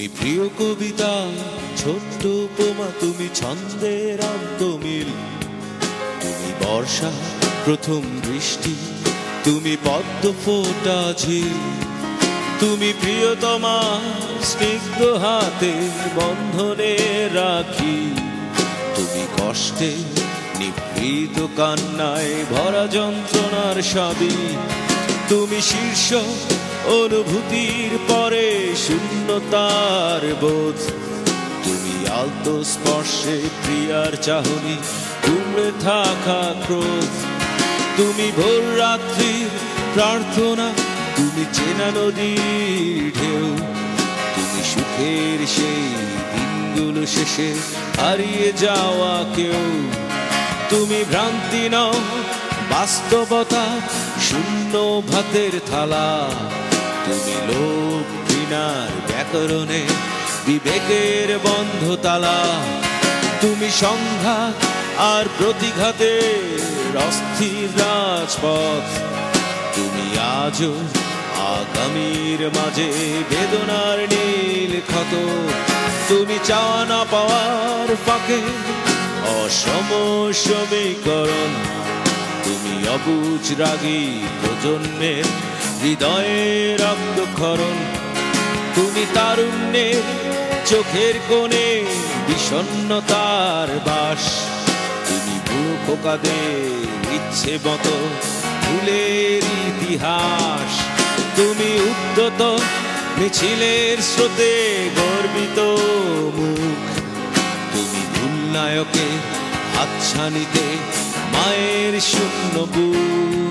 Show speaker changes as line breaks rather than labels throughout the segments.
প্রিয় কবিতা ছোট্ট উপমা, তুমি ছন্দের অন্তমিল, তুমি বর্ষা প্রথম বৃষ্টি, তুমি পদ্ম ফোটা ঝিল, তুমি প্রিয়তমা স্নিগ্ধ হাতে বন্ধনে রাখি, তুমি কষ্টে নিভৃত কান্নায় ভরা যন্ত্রণার সবই, তুমি শীর্ষ অনুভূতির পরে শূন্যতার বোধ, তুমি আলতো স্পর্শে প্রিয়ার চাহনি কুমড়ে থাকা ক্রোধ, তুমি ভোর রাত্রির প্রার্থনা, তুমি চেনা নদীর ঢেউ, তুমি সুখের সেই দিনগুলো শেষে হারিয়ে যাওয়া কেউ, তুমি ভ্রান্তি নও বাস্তবতা শূন্য ভাতের থালা, তুমি লোভ ঘৃণার ব্যাকরণে বিবেকের বন্ধ তালা, তুমি সংঘাত আর প্রতিঘাতের অস্থির রাজপথ, তুমি আজও আগামীর মাঝে বেদনার নীল ক্ষত, তুমি চাওয়া না পাওয়ার ফাঁকে অসম সমীকরণ, তুমি অবুঝ রাগী প্রজন্মের হৃদয়ের রক্তক্ষরণ, তুমি তারুণ্যের চোখের কোণে বিষণ্ণতার বাস, তুমি বুড়ো খোকাদের ইচ্ছে মতো ফুলের ইতিহাস, তুমি উদ্যত মিছিলের স্রোতে গর্বিত মুখ, তুমি ভুলনায়কে হাতছানিতে মায়ের শূন্য বুক।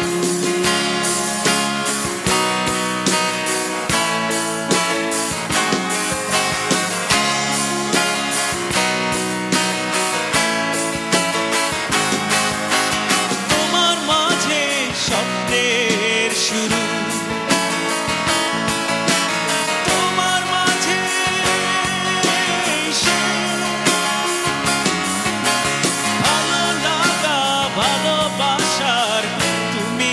তোমার মাঝে স্বপ্নের শুরু, তোমার মাঝে ভালো লাগা ভালোবাসার তুমি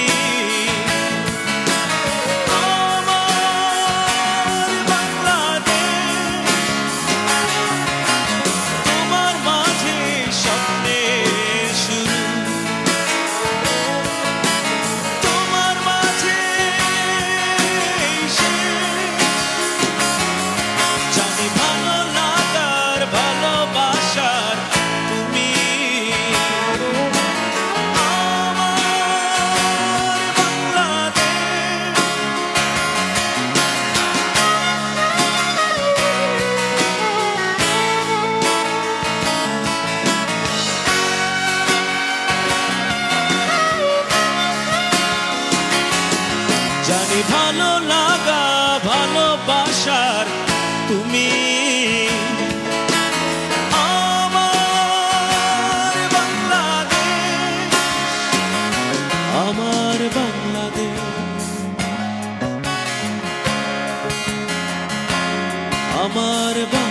আমার বাংলাদেশ, তোমার মাঝে স্বপ্নের শুরু, তোমার মাঝে জানি ভালো লাগার ভালোবাসার তুমি আমার বাংলাদেশ। জানি ভালো লাগা ভালোবাসার তুমি আমার বাংলাদেশ, আমার বাংলাদেশ, আমার